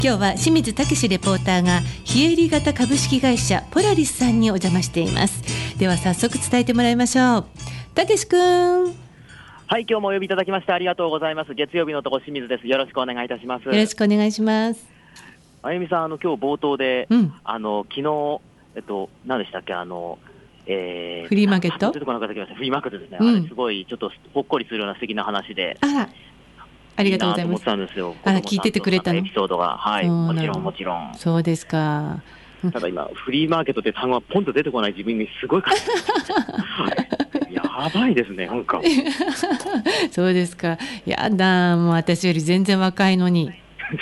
今日は清水武レポーターが非営利型株式会社ポラリスさんにお邪魔しています。では早速伝えてもらいましょう。武くん。 はい、今日もお呼びいただきましてありがとうございます。月曜日のとこ清水です。よろしくお願いいたします。 よろしくお願いします。 あゆみさん、今日冒頭で、昨日何でしたっけ、フリーマーケット、 出てこなかった気がします。フリーマーケットですね、あれすごいちょっとほっこりするような素敵な話で、 ありがとうございます。聞いててくれたの。 エピソードが、はい、もちろん。 そうですか。 ただ今フリーマーケットって単語はポンと出てこない自分にすごい感じやばいですね、なんかそうですか。やだ、もう私より全然若いのに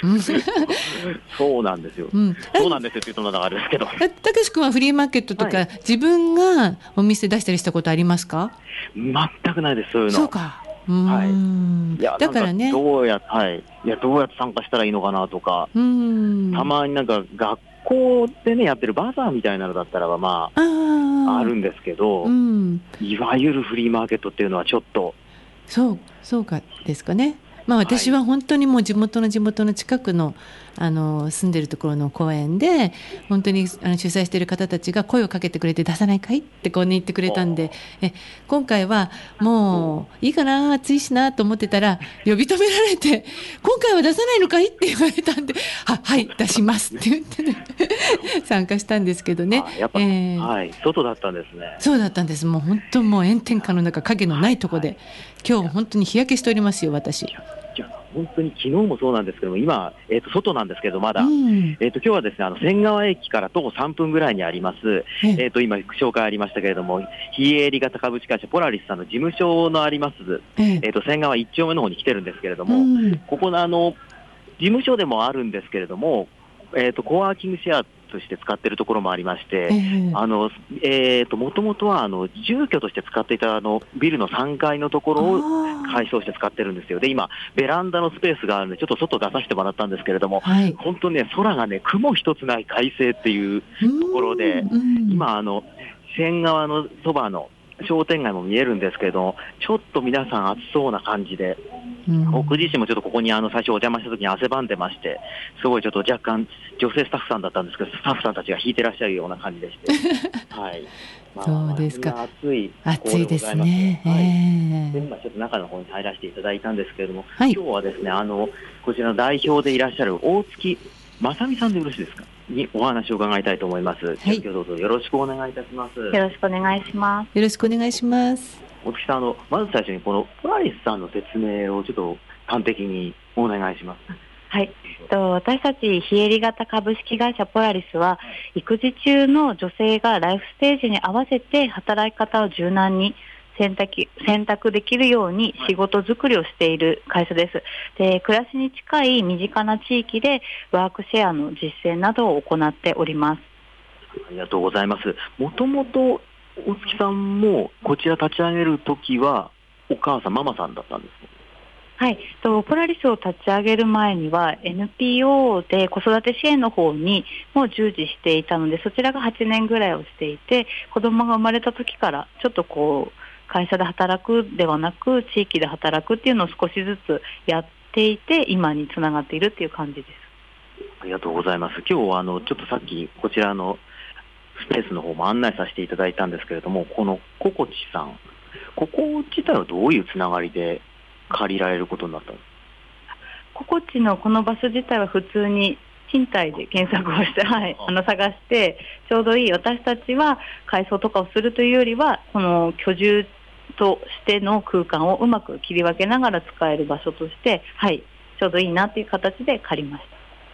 そうなんですよ、そうなんですよって言うとのがあれですけど。 たけし君はフリーマーケットとか、自分がお店出したりしたことありますか？ 全くないです、そういうの。 そうか。 いや、 だからね、 どうやって参加したらいいのかなとか、たまになんか学校でねやってるバザーみたいなのだったらばあるんですけど、いわゆるフリーマーケットっていうのはちょっとそうかですかね。私は本当にもう地元の近くの住んでるところの公園で本当に主催している方たちが声をかけてくれて、出さないかいってこう、言ってくれたんで、今回はもういいかな、暑いしなと思ってたら呼び止められて、今回は出さないのかいって言われたんで、はい出しますって言ってね参加したんですけどね。 やっぱ、外だったんですね。 そうだったんです。もう本当もう炎天下の中、影のないところで、今日本当に日焼けしておりますよ、私。 本当に昨日もそうなんですけども、今、外なんですけどまだ、今日はですね、千川駅から徒歩3分ぐらいにあります、今紹介ありましたけれども、非営利型株式会社ポラリスさんの事務所のあります、千川1丁目の方に来てるんですけれども、ここの事務所でもあるんですけれども、コワーキングシェアとして使っているところもありまして、もともとは住居として使っていたビルの3階のところを改装して使ってるんですよ。で、今ベランダのスペースがあるのでちょっと外出させてもらったんですけれども、本当にね、空がね、雲一つない快晴っていうところで、今千川のそばの商店街も見えるんですけど、ちょっと皆さん暑そうな感じで、僕自身もちょっとここに最初お邪魔した時に汗ばんでまして、すごいちょっと若干女性スタッフさんだったんですけど、スタッフさんたちが引いてらっしゃるような感じでしてそうですか。 暑いですね。で今ちょっと中の方に入らせていただいたんですけれども、今日はですね、こちらの代表でいらっしゃる大月正美さんでよろしいですかにお話を伺いたいと思います。今日どうぞよろしくお願いいたします。 よろしくお願いします。 よろしくお願いします。 大月さん、まず最初にこのポラリスさんの説明をちょっと端的にお願いします。 はい、私たち非営利型株式会社ポラリスは、育児中の女性がライフステージに合わせて働き方を柔軟に選択できるように仕事作りをしている会社です。で、暮らしに近い身近な地域でワークシェアの実践などを行っております。 ありがとうございます。もともと大月さんもこちら立ち上げるときはお母さん、ママさんだったんですか？ はい、ポラリスを立ち上げる前には NPO で子育て支援の方にも従事していたので、そちらが8年ぐらいをしていて、子供が生まれた時からちょっと会社で働くではなく地域で働くっていうのを少しずつやっていて、今につながっているっていう感じです。 ありがとうございます。今日はちょっとさっきこちらのスペースの方も案内させていただいたんですけれども、このココチさん、ここ自体はどういうつながりで借りられることになったんですか？ ココチのこの場所自体は普通に賃貸で検索をして、探してちょうどいい、私たちは改装とかをするというよりはこの居住としての空間をうまく切り分けながら使える場所として、ちょうどいいなという形で借りました。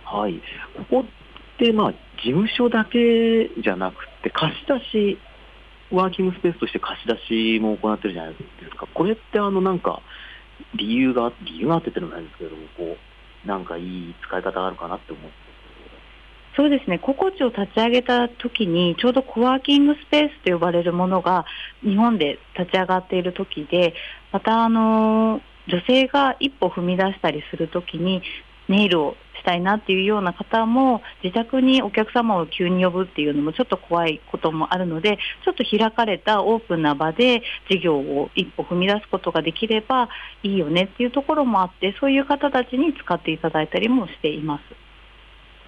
ここって事務所だけじゃなくて貸し出し、ワーキングスペースとして貸し出しも行ってるじゃないですか。これってなんか理由があってってのもないんですけれども、なんかいい使い方があるかなって思って。 そうですね、ココチを立ち上げた時にちょうどコワーキングスペースと呼ばれるものが日本で立ち上がっている時で、また女性が一歩踏み出したりする時にネイルをしたいなっていうような方も自宅にお客様を急に呼ぶっていうのもちょっと怖いこともあるので、ちょっと開かれたオープンな場で事業を一歩踏み出すことができればいいよねっていうところもあって、そういう方たちに使っていただいたりもしています。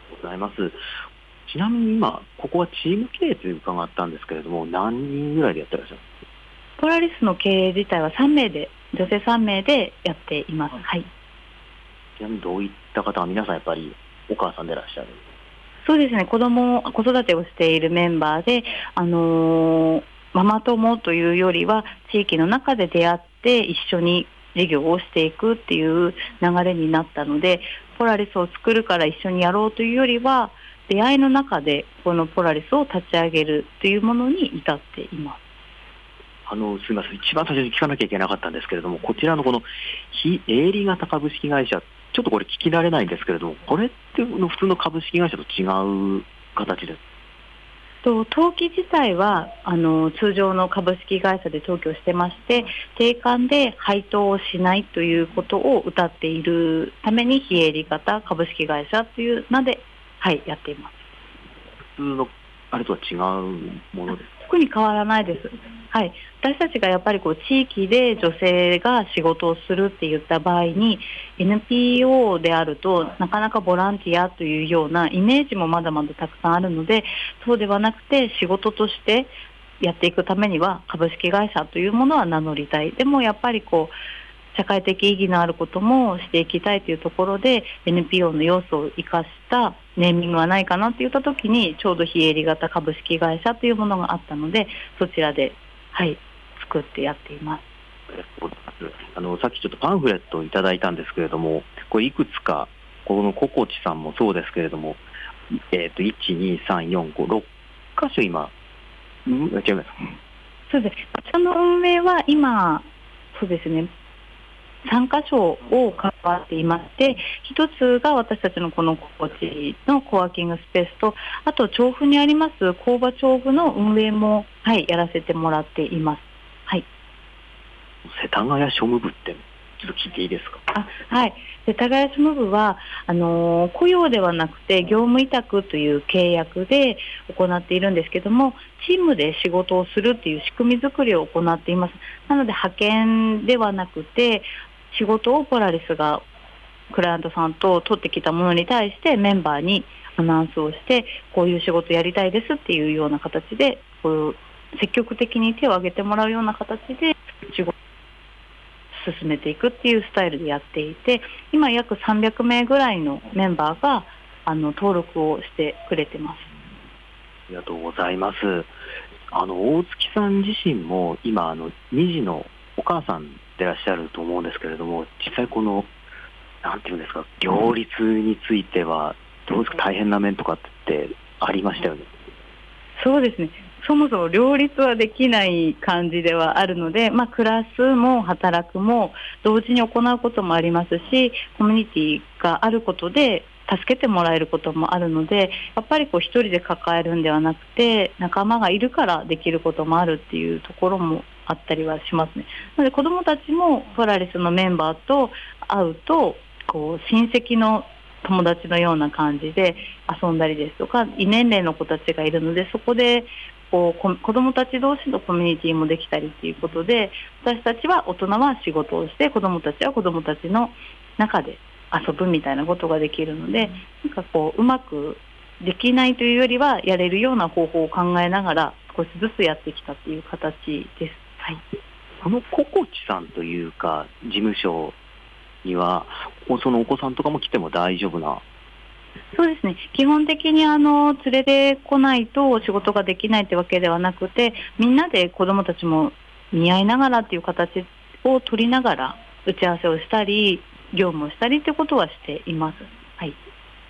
ございます。ちなみに今、ここはチーム経営と伺ったんですけれども、何人ぐらいでやってらっしゃるんですか？ ポラリスの経営自体は3名で、女性3名でやっています。はい。 ちなみにどういった方は皆さんやっぱりお母さんでいらっしゃる？ そうですね、子育てをしているメンバーで、ママ友というよりは、地域の中で出会って一緒に事業をしていくっていう流れになったので、ポラリスを作るから一緒にやろうというよりは、出会いの中でこのポラリスを立ち上げるというものに至っています。 すみません、一番最初に聞かなきゃいけなかったんですけれども、こちらのこの非営利型株式会社、ちょっとこれ聞き慣れないんですけれども、これって普通の株式会社と違う形です？ 登記自体は通常の株式会社で登記をしてまして、定款で配当をしないということを謳っているために、非営利型株式会社という名で、はい、やっています。 普通のあれとは違うものです？ 特に変わらないです。はい、私たちがやっぱり地域で女性が仕事をするって言った場合に、 NPO であるとなかなかボランティアというようなイメージもまだまだたくさんあるので、そうではなくて仕事としてやっていくためには株式会社というものは名乗りたい。でもやっぱり社会的意義のあることもしていきたいというところで、 NPO の要素を生かしたネーミングはないかなといったときに、ちょうど非営利型株式会社というものがあったので、そちらで、はい、作ってやっています。 さっきちょっとパンフレットをいただいたんですけれども、これいくつか、このココチさんもそうですけれども、1、2、3、4、5、6箇所今、違います。 そうです。こちらの運営は今、そうですね、3カ所を関わっていまして、一つが私たちのこのココチのコワーキングスペースと、あと調布にあります工場調布の運営も、はい、やらせてもらっています。はい。 世田谷庶務部ってちょっと聞いていいですか？ はい、世田谷庶務部は雇用ではなくて業務委託という契約で行っているんですけども、チームで仕事をするという仕組み作りを行っています。なので派遣ではなくて、仕事をポラリスがクライアントさんと取ってきたものに対してメンバーにアナウンスをして、こういう仕事やりたいですっていうような形で、積極的に手を挙げてもらうような形で仕事を進めていくっていうスタイルでやっていて、今約300名ぐらいのメンバーが登録をしてくれてます。 ありがとうございます。大月さん自身も今2児のお母さんでいらっしゃると思うんですけれども、実際なんていうんですか、両立についてはどうですか？大変な面とかってありましたよね？ そうですね、そもそも両立はできない感じではあるので、暮らすも働くも同時に行うこともありますし、コミュニティがあることで助けてもらえることもあるので、やっぱり一人で抱えるんではなくて、仲間がいるからできることもあるっていうところもあったりはしますね。なので子どもたちもポラリスのメンバーと会うと、親戚の友達のような感じで遊んだりですとか、異年齢の子たちがいるので、そこで子どもたち同士のコミュニティもできたりということで、私たちは大人は仕事をして、子どもたちは子どもたちの中で遊ぶみたいなことができるので、うまくできないというよりはやれるような方法を考えながら少しずつやってきたという形です。はい、 このココチさんというか事務所にはそのお子さんとかも来ても大丈夫な？ そうですね、基本的に連れてこないと仕事ができないってわけではなくて、みんなで子どもたちも見合いながらっていう形を取りながら打ち合わせをしたり業務をしたりということはしています。はい、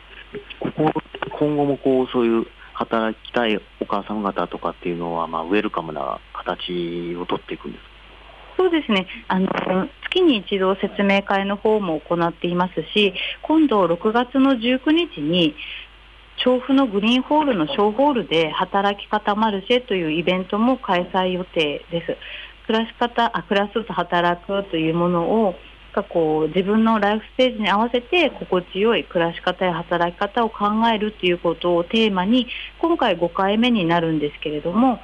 今後もそういう働きたいお母さん方とかっていうのは、ウェルカムな形を取っていくんですか？ そうですね、月に一度説明会の方も行っていますし、今度6月の19日に調布のグリーンホールの小ホールで働き方マルシェというイベントも開催予定です。暮らすと働くというものを自分のライフステージに合わせて心地よい暮らし方や働き方を考えるということをテーマに、今回5回目になるんですけれども、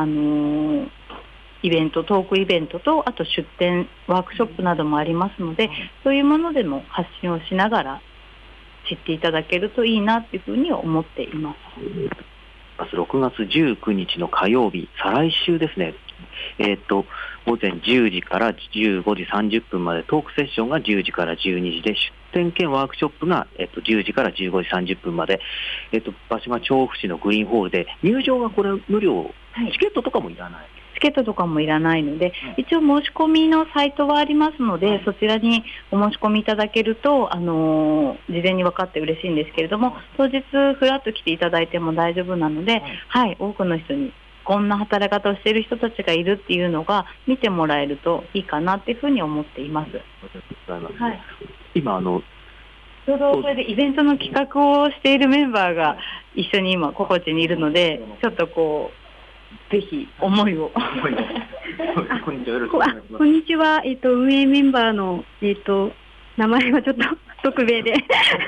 トークイベントと、あと出展ワークショップなどもありますので、そういうものでも発信をしながら知っていただけるといいなっていうふうに思っています。 6月19日の火曜日、再来週ですね。午前10時から15時30分まで、トークセッションが10時から12時で、出展兼ワークショップが、10時から15時30分まで、場所が調布市のグリーンホールで、入場がこれ無料、チケットとかもいらない。 チケットとかもいらないので、一応申し込みのサイトはありますので、そちらにお申し込みいただけると、事前に分かって嬉しいんですけれども、当日フラッと来ていただいても大丈夫なので、多くの人にこんな働き方をしている人たちがいるっていうのが見てもらえるといいかなっていうふうに思っています。 今ちょうどこれでイベントの企画をしているメンバーが一緒に今ココチにいるので、ちょっとこうぜひ思いをこんにちは、運営メンバーの、名前はちょっと匿名で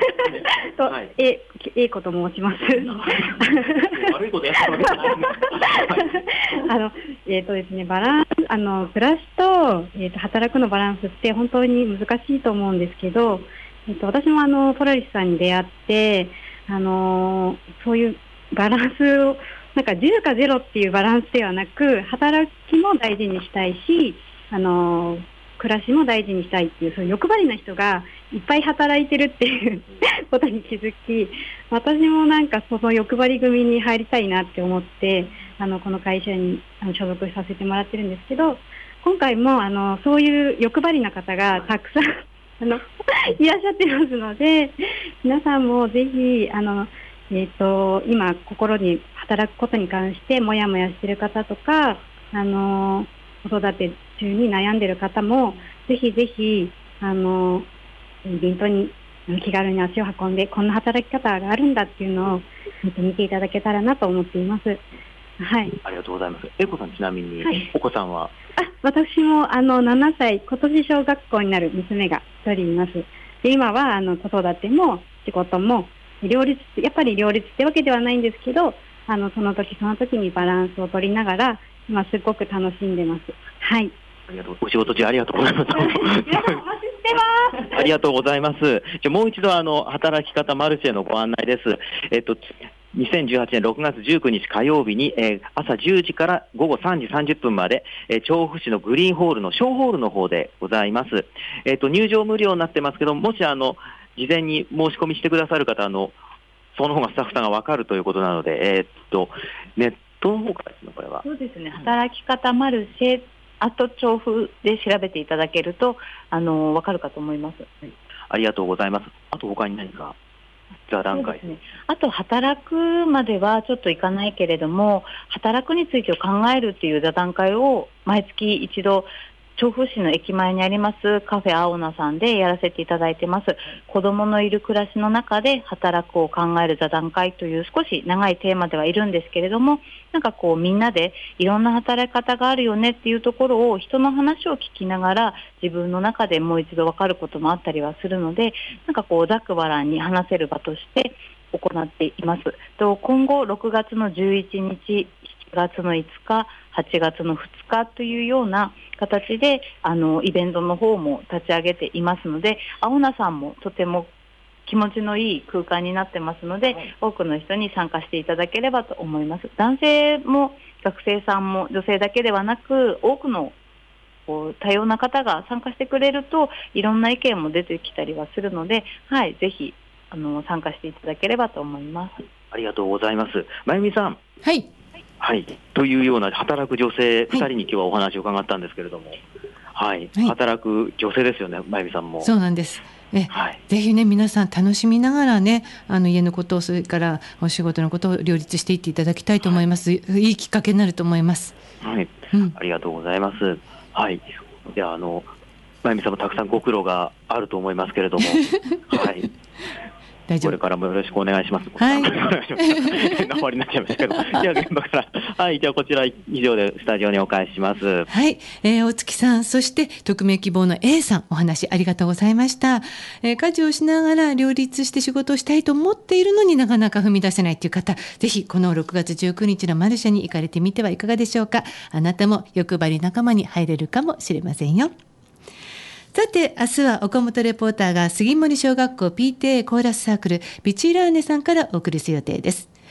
A子と申します。 悪いことやったわけじゃないですね、バランス、暮らしと、働くのバランスって本当に難しいと思うんですけど、私もポラリスさんに出会って、そういうバランスをなんか10か0っていうバランスではなく、働きも大事にしたいし、暮らしも大事にしたいっていう、そういう欲張りな人がいっぱい働いてるっていうことに気づき、私もなんかその欲張り組に入りたいなって思って、この会社に所属させてもらってるんですけど、今回もそういう欲張りな方がたくさんいらっしゃってますので、皆さんもぜひ今心に働くことに関してもやもやしている方とか、子育て中に悩んでいる方もぜひぜひイベントに気軽に足を運んで、こんな働き方があるんだっていうのを見ていただけたらなと思っています。 ありがとうございます。英子さん、ちなみに、お子さんは？ 私も7歳、今年小学校になる娘が1人います。で、今は子育ても仕事もやっぱり両立ってわけではないんですけど、その時その時にバランスを取りながら今すごく楽しんでます。 ありがとう。お仕事中ありがとうございます。ありがとうございます。じゃもう一度働き方マルシェのご案内です。2018年6月19日火曜日に、朝10時から午後3時30分まで、調布市のグリーンホールの小ホールの方でございます。入場無料になってますけど、もし事前に申し込みしてくださる方、その方がスタッフさんが分かるということなので、ネットの方からですね、これは。 そうですね、働き方マルシェ調布で調べていただけると分かるかと思います。 ありがとうございます。あと他に何か座談会、 あと働くまではちょっといかないけれども、働くについてを考えるっていう座談会を毎月一度調布市の駅前にありますカフェ青菜さんでやらせていただいてます。子どものいる暮らしの中で働くを考える座談会という少し長いテーマではいるんですけれども、なんかこうみんなでいろんな働き方があるよねっていうところを人の話を聞きながら自分の中でもう一度分かることもあったりはするので、なんかこうざっくばらんに話せる場として行っています。今後6月の11日、7月の5日、8月の2日というような形でイベントの方も立ち上げていますので、青菜さんもとても気持ちのいい空間になってますので、多くの人に参加していただければと思います。男性も学生さんも女性だけではなく、多くの多様な方が参加してくれるといろんな意見も出てきたりはするので、ぜひ参加していただければと思います。 ありがとうございます。まゆみさん。 はい、 というような働く女性2人に今日はお話を伺ったんですけれども、働く女性ですよね、まゆみさんも。 そうなんです。ぜひね、皆さん楽しみながらね、家のことを、それからお仕事のことを両立していっていただきたいと思います。いいきっかけになると思います。 ありがとうございます。ではまゆみさんもたくさんご苦労があると思いますけれどもこれからもよろしくお願いします。終わりになっちゃいましたけど、では現場からじゃあこちら以上でスタジオにお返しします。 大月さん、そして匿名希望の A さん、お話ありがとうございました。家事をしながら両立して仕事をしたいと思っているのになかなか踏み出せないという方、ぜひこの6月19日のマルシェに行かれてみてはいかがでしょうか。あなたも欲張り仲間に入れるかもしれませんよ。 さて明日は岡本レポーターが杉森小学校 PTA コーラスサークルビチーラーネさんからお送りする予定です。